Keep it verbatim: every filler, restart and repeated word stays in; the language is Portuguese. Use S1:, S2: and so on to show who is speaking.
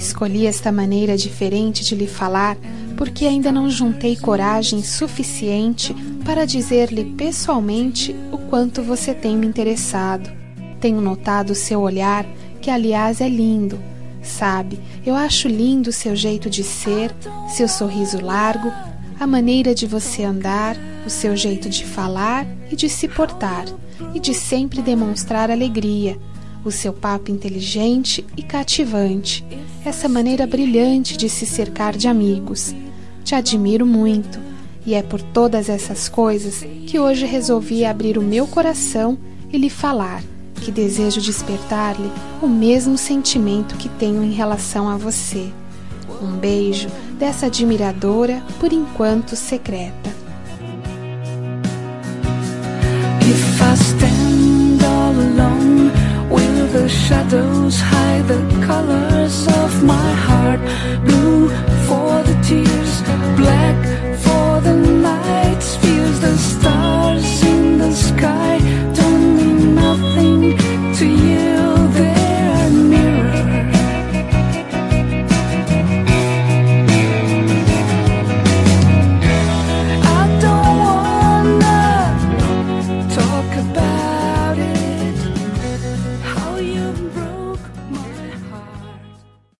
S1: Escolhi esta maneira diferente de lhe falar porque ainda não juntei coragem suficiente para dizer-lhe pessoalmente o quanto você tem me interessado. Tenho notado seu olhar, que aliás é lindo. Sabe, eu acho lindo o seu jeito de ser, seu sorriso largo, a maneira de você andar, o seu jeito de falar e de se portar, e de sempre demonstrar alegria, o seu papo inteligente e cativante, essa maneira brilhante de se cercar de amigos. Te admiro muito, e é por todas essas coisas que hoje resolvi abrir o meu coração e lhe falar que desejo despertar-lhe o mesmo sentimento que tenho em relação a você. Um beijo dessa admiradora, por enquanto secreta.
S2: If I stand